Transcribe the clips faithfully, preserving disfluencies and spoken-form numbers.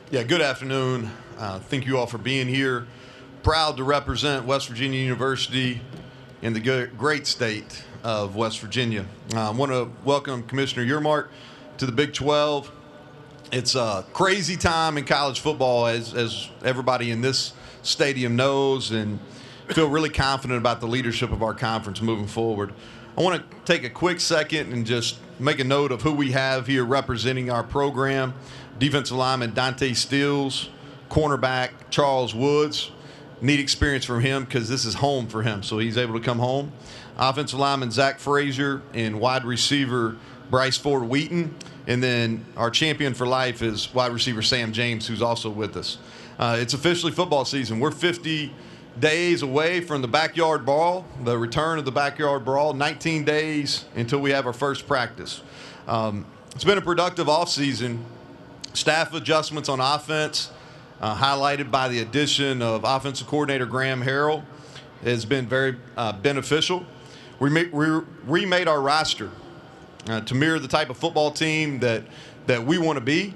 Yeah, good afternoon. Uh, thank you all for being here. Proud to represent West Virginia University in the good, great state of West Virginia. Uh, I want to welcome Commissioner Yearmark to the Big twelve. It's a crazy time in college football, as, as everybody in this stadium knows, and feel really confident about the leadership of our conference moving forward. I want to take a quick second and just make a note of who we have here representing our program. Defensive lineman Dante Steels, cornerback Charles Woods. Neat experience from him because this is home for him, so he's able to come home. Offensive lineman Zach Frazier and wide receiver Bryce Ford Wheaton. And then our champion for life is wide receiver Sam James, who's also with us. Uh, it's officially football season. We're fifty days away from the backyard brawl, the return of the backyard brawl, nineteen days until we have our first practice. Um, it's been a productive offseason. Staff adjustments on offense, uh, highlighted by the addition of offensive coordinator Graham Harrell, has been very uh, beneficial. We, ma- we remade our roster uh, to mirror the type of football team that, that we want to be,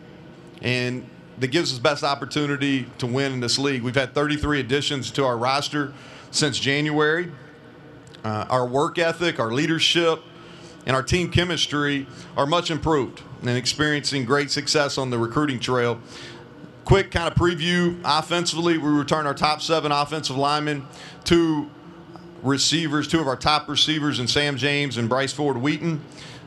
and that gives us best opportunity to win in this league. We've had thirty-three additions to our roster since January. Uh, our work ethic, our leadership, and our team chemistry are much improved and experiencing great success on the recruiting trail. Quick kind of preview offensively, we return our top seven offensive linemen, two receivers, two of our top receivers in Sam James and Bryce Ford Wheaton,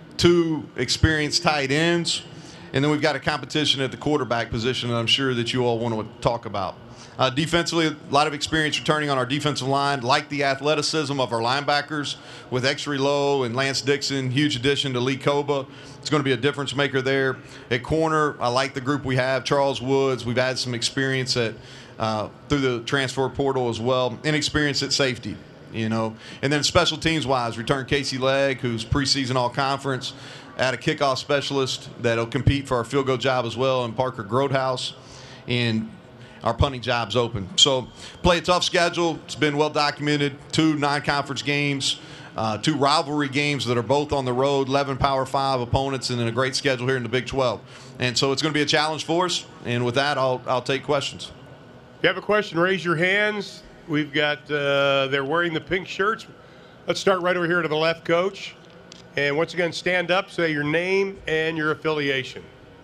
two experienced tight ends, and then we've got a competition at the quarterback position that I'm sure that you all want to talk about. Uh, defensively, a lot of experience returning on our defensive line. Like the athleticism of our linebackers with X-Ray Lowe and Lance Dixon. Huge addition to Lee Koba. It's going to be a difference maker there. At corner, I like the group we have. Charles Woods. We've had some experience at uh, through the transfer portal as well. And experience at safety, you know. And then special teams-wise, return Casey Legg, who's preseason all-conference. Add a kickoff specialist that'll compete for our field goal job as well, and Parker Grothaus. And our punting job's open. So play a tough schedule. It's been well documented. Two non-conference games, uh, two rivalry games that are both on the road, eleven Power Five opponents, and then a great schedule here in the Big twelve. And so it's going to be a challenge for us. And with that, I'll I'll take questions. If you have a question, raise your hands. We've got, uh, they're wearing the pink shirts. Let's start right over here to the left, Coach. And once again, stand up, say your name and your affiliation.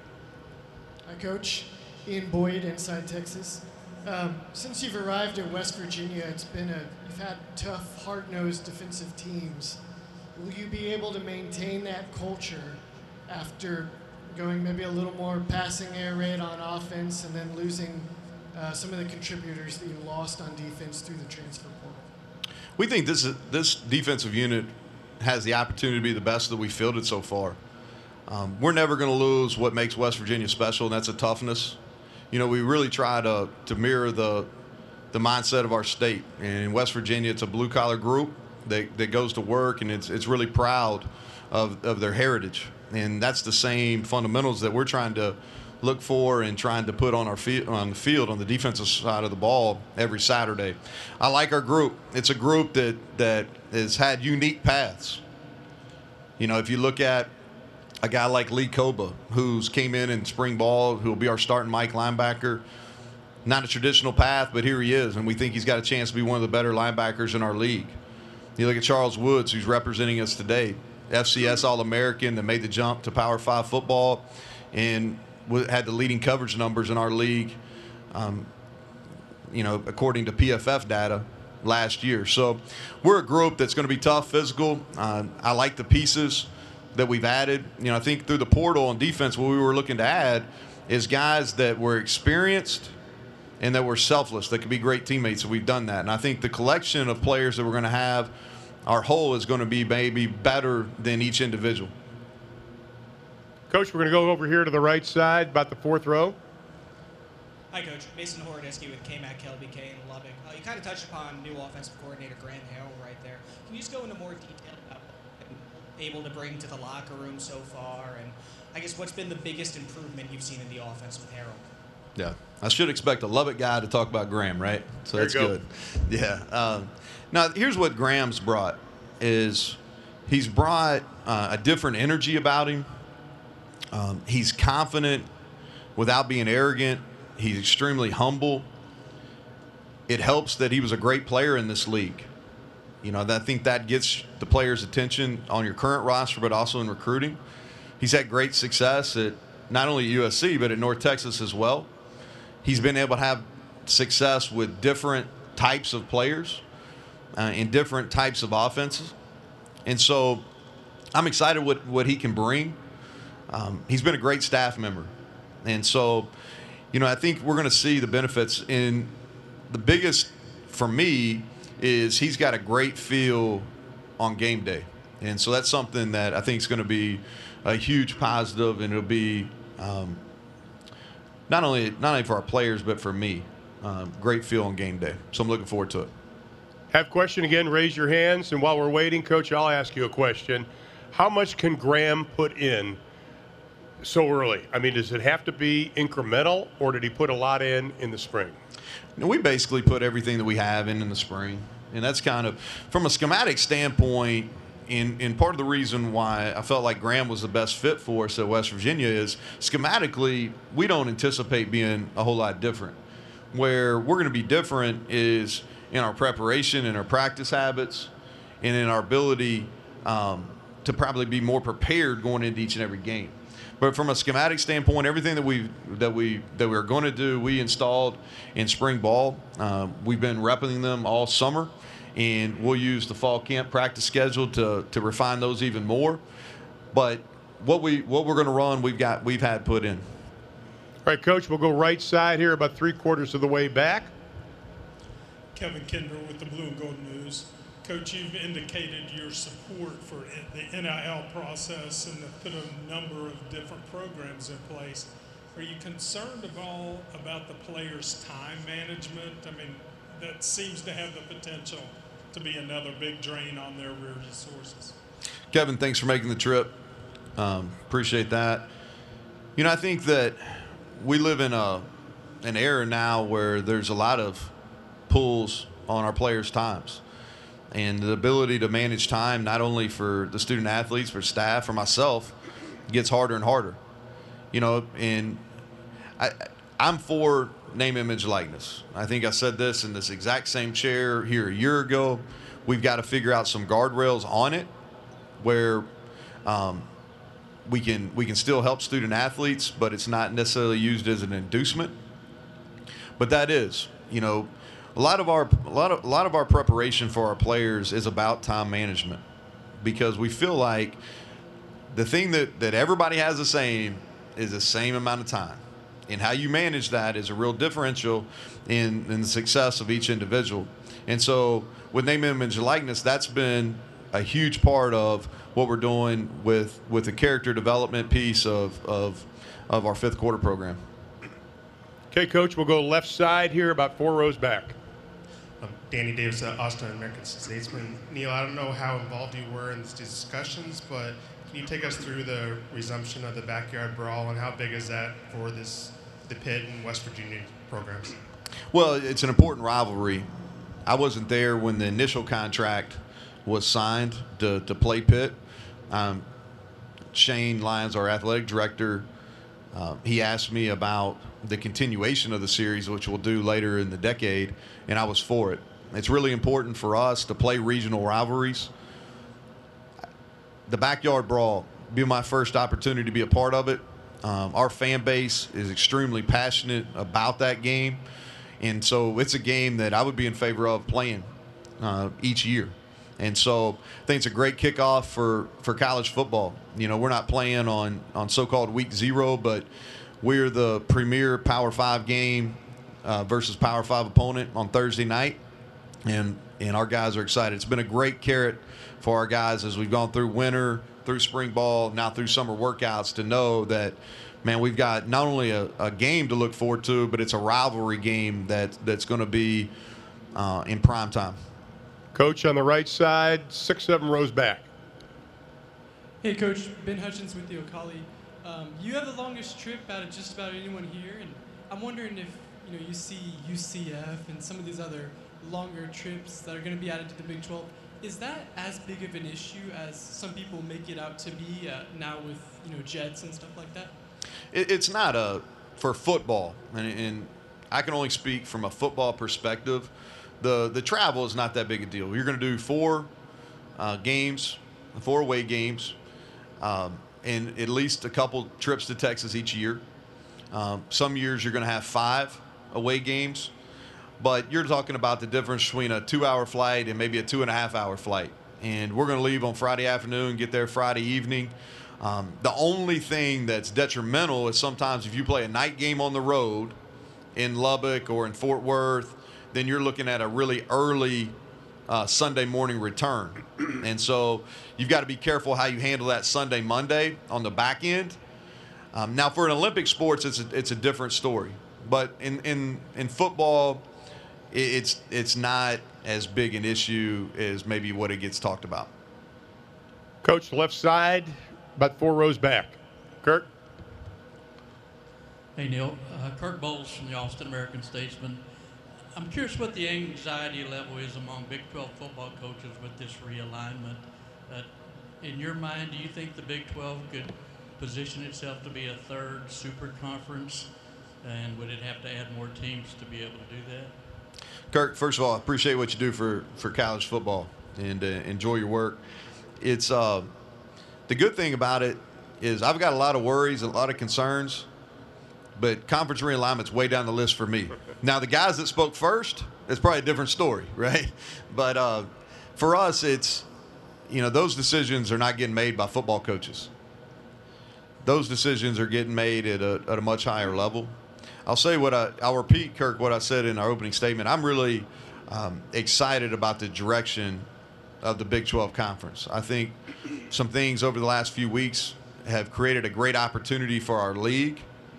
Hi, Coach. Ian Boyd, Inside Texas. Um, since you've arrived at West Virginia, it's been a, you've had tough, hard-nosed defensive teams. Will you be able to maintain that culture after going maybe a little more passing air raid on offense and then losing uh, some of the contributors that you lost on defense through the transfer portal? We think this is, this defensive unit has the opportunity to be the best that we fielded so far. Um, we're never going to lose what makes West Virginia special, and that's a toughness. You know, we really try to to mirror the the mindset of our state. And in West Virginia, it's a blue-collar group that, that goes to work, and it's it's really proud of, of their heritage. And that's the same fundamentals that we're trying to look for and trying to put on our field, on the field on the defensive side of the ball every Saturday. I like our group. It's a group that that has had unique paths. You know, if you look at a guy like Lee Koba, who's came in in spring ball, who will be our starting Mike linebacker. Not a traditional path, but here he is, and we think he's got a chance to be one of the better linebackers in our league. You look at Charles Woods, who's representing us today, F C S All-American that made the jump to Power Five football and had the leading coverage numbers in our league, um, you know, according to P F F data last year. So we're a group that's going to be tough, physical. Uh, I like the pieces that we've added. You know, I think through the portal on defense, what we were looking to add is guys that were experienced and that were selfless, that could be great teammates, and we've done that. And I think the collection of players that we're going to have, our whole is going to be maybe better than each individual. Coach, we're going to go over here to the right side, about the fourth row. Hi, Coach. Mason Horodisky with K MAC K L B K in Lubbock. Uh, you kind of touched upon new offensive coordinator Graham Harrell right there. Can you just go into more detail about what you've been able to bring to the locker room so far, and I guess what's been the biggest improvement you've seen in the offense with Harrell? Yeah, I should expect a Lubbock guy to talk about Graham, right? So there that's good. Yeah. Um, now, here's what Graham's brought is he's brought uh, a different energy about him. Um, he's confident without being arrogant. He's extremely humble. It helps that he was a great player in this league. You know, I think that gets the players' attention on your current roster, but also in recruiting. He's had great success at not only U S C, but at North Texas as well. He's been able to have success with different types of players uh, in different types of offenses. And so I'm excited what, what he can bring. Um, he's been a great staff member. And so, you know, I think we're going to see the benefits. In the biggest for me is he's got a great feel on game day. And so that's something that I think is going to be a huge positive, and it'll be um, not only not only for our players, but for me. Um, great feel on game day. So I'm looking forward to it. Have question again, raise your hands. And while we're waiting, Coach, I'll ask you a question. How much can Graham put in so early? I mean, does it have to be incremental, or did he put a lot in in the spring? You know, we basically put everything that we have in in the spring. And that's kind of, from a schematic standpoint, in, in part of the reason why I felt like Graham was the best fit for us at West Virginia is schematically, we don't anticipate being a whole lot different. Where we're going to be different is in our preparation, in our practice habits, and in our ability um, to probably be more prepared going into each and every game. But from a schematic standpoint, everything that we that we that we're going to do, we installed in spring ball. Uh, we've been repping them all summer, and we'll use the fall camp practice schedule to to refine those even more. But what we what we're going to run, we've got we've had put in. All right, Coach, we'll go right side here, about three quarters of the way back. Kevin Kendall with the Blue and Gold News. Coach, you've indicated your support for the N I L process and have put a number of different programs in place. Are you concerned at all about the players' time management? I mean, that seems to have the potential to be another big drain on their resources. Kevin, thanks for making the trip. Um, appreciate that. You know, I think that we live in a an era now where there's a lot of pulls on our players' times. And the ability to manage time, not only for the student athletes, for staff, for myself, gets harder and harder. You know, and I, I'm for name, image, likeness. I think I said this in this exact same chair here a year ago. We've got to figure out some guardrails on it where um, we can we can still help student athletes, but it's not necessarily used as an inducement. But that is, you know, a lot of our a lot of a lot of our preparation for our players is about time management, because we feel like the thing that, that everybody has the same is the same amount of time. And how you manage that is a real differential in, in the success of each individual. And so with name, image, and likeness, that's been a huge part of what we're doing with with the character development piece of of, of our fifth quarter program. Okay, Coach, we'll go left side here, about four rows back. Um, Danny Davis, uh, Austin American Statesman. Neil, I don't know how involved you were in these discussions, but can you take us through the resumption of the backyard brawl, and how big is that for this the Pitt and West Virginia programs? Well, it's an important rivalry. I wasn't there when the initial contract was signed to, to play Pitt. Um, Shane Lyons, our athletic director, uh, he asked me about the continuation of the series, which we'll do later in the decade, and I was for it. It's really important for us to play regional rivalries. The backyard brawl be my first opportunity to be a part of it. Um, our fan base is extremely passionate about that game, and so it's a game that I would be in favor of playing uh, each year. And so I think it's a great kickoff for, for college football. You know, we're not playing on, on so-called week zero, but we're the premier Power Five game uh, versus Power Five opponent on Thursday night, and and our guys are excited. It's been a great carrot for our guys as we've gone through winter, through spring ball, now through summer workouts, to know that, man, we've got not only a, a game to look forward to, but it's a rivalry game that that's going to be uh, in prime time. Coach, on the right side, six, seven rows back. Hey, Coach, Ben Hutchins with the Ocali. Um, you have the longest trip out of just about anyone here, and I'm wondering if you know you see U C F and some of these other longer trips that are going to be added to the Big twelve. Is that as big of an issue as some people make it out to be uh, now with you know jets and stuff like that? It, it's not a for football, and, and I can only speak from a football perspective, the, the travel is not that big a deal. You're going to do four uh, games, four away games, um, and at least a couple trips to Texas each year. Um, some years you're going to have five away games, but you're talking about the difference between a two-hour flight and maybe a two-and-a-half-hour flight. And we're going to leave on Friday afternoon, get there Friday evening. Um, the only thing that's detrimental is sometimes if you play a night game on the road in Lubbock or in Fort Worth, then you're looking at a really early uh, Sunday morning return. And so you've got to be careful how you handle that Sunday, Monday on the back end. Um, now, for an Olympic sports, it's a, it's a different story. But in, in, in football, it, it's, it's not as big an issue as maybe what it gets talked about. Coach, left side, about four rows back. Kirk? Hey, Neil. Uh, Kirk Bowles from the Austin American-Statesman. I'm curious what the anxiety level is among Big twelve football coaches with this realignment. Uh, in your mind, do you think the Big twelve could position itself to be a third super conference? And would it have to add more teams to be able to do that? Kirk, first of all, I appreciate what you do for, for college football, and uh, enjoy your work. It's uh, the good thing about it is I've got a lot of worries, a lot of concerns, but conference realignment's way down the list for me. Now, the guys that spoke first, it's probably a different story, right? But uh, for us, it's, you know, those decisions are not getting made by football coaches. Those decisions are getting made at a, at a much higher level. I'll say what I, I'll repeat, Kirk, what I said in our opening statement. I'm really um, excited about the direction of the Big twelve Conference. I think some things over the last few weeks have created a great opportunity for our league.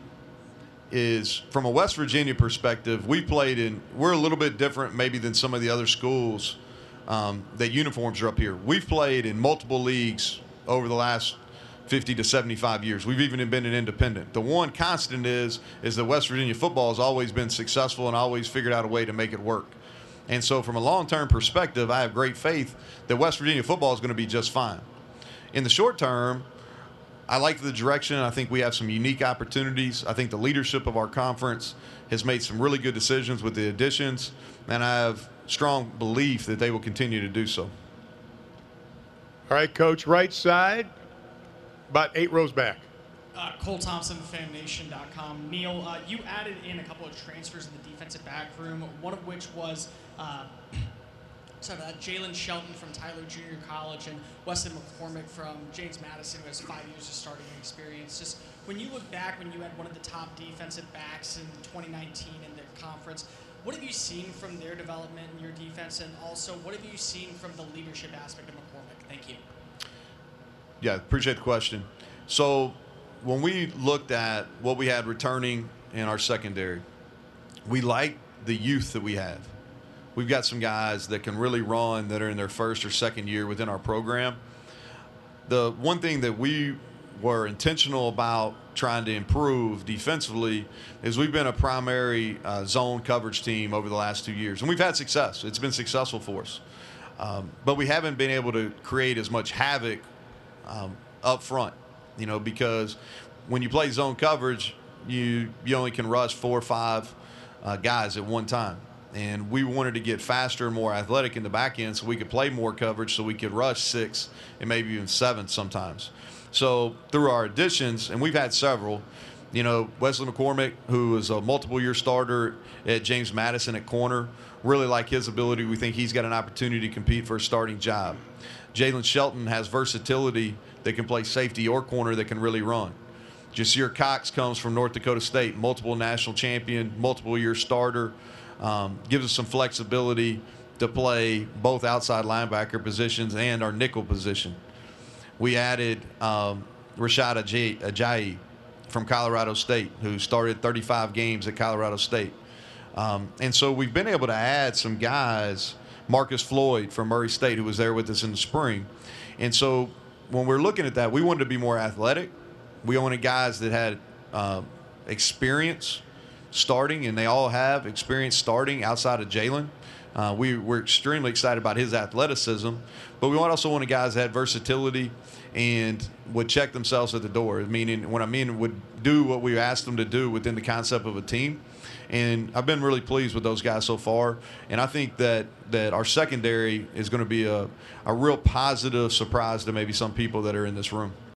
Is from a West Virginia perspective, we played in, we're a little bit different maybe than some of the other schools um, that uniforms are up here. We've played in multiple leagues over the last fifty to seventy-five years. We've even been an independent. The one constant is is that West Virginia football has always been successful and always figured out a way to make it work. And so from a long-term perspective, I have great faith that West Virginia football is going to be just fine. In the short term, I like the direction. I think we have some unique opportunities. I think the leadership of our conference has made some really good decisions with the additions, and I have strong belief that they will continue to do so. All right, Coach, right side, about eight rows back. Uh, Cole Thompson, fan nation dot com. Neil, uh, you added in a couple of transfers in the defensive back room, one of which was uh, sorry about that, Jalen Shelton from Tyler Junior College and Weston McCormick from James Madison, who has five years of starting experience. Just when you look back when you had one of the top defensive backs in twenty nineteen in the conference, what have you seen from their development in your defense, and also what have you seen from the leadership aspect of McCormick? Thank you. Yeah, appreciate the question. So when we looked at what we had returning in our secondary, we like the youth that we have. We've got some guys that can really run that are in their first or second year within our program. The one thing that we were intentional about trying to improve defensively is we've been a primary uh, zone coverage team over the last two years. And we've had success. It's been successful for us. Um, but we haven't been able to create as much havoc um, up front, you know, because when you play zone coverage, you, you only can rush four or five uh, guys at one time. And we wanted to get faster and more athletic in the back end so we could play more coverage so we could rush six and maybe even seven sometimes. So through our additions, and we've had several, you know, Wesley McCormick, who is a multiple-year starter at James Madison at corner, really like his ability. We think he's got an opportunity to compete for a starting job. Jalen Shelton has versatility that can play safety or corner that can really run. Jasir Cox comes from North Dakota State, multiple national champion, multiple-year starter. Um, gives us some flexibility to play both outside linebacker positions and our nickel position. We added um, Rashad Ajayi from Colorado State, who started thirty-five games at Colorado State. Um, and so we've been able to add some guys, Marcus Floyd from Murray State, who was there with us in the spring. And so when we're looking at that, we wanted to be more athletic. We wanted guys that had uh, experience starting, and they all have experience starting outside of Jalen. Uh, we, we're extremely excited about his athleticism, but we also want guys that had versatility and would check themselves at the door. Meaning, what I mean, would do what we asked them to do within the concept of a team. And I've been really pleased with those guys so far. And I think that, that our secondary is going to be a, a real positive surprise to maybe some people that are in this room.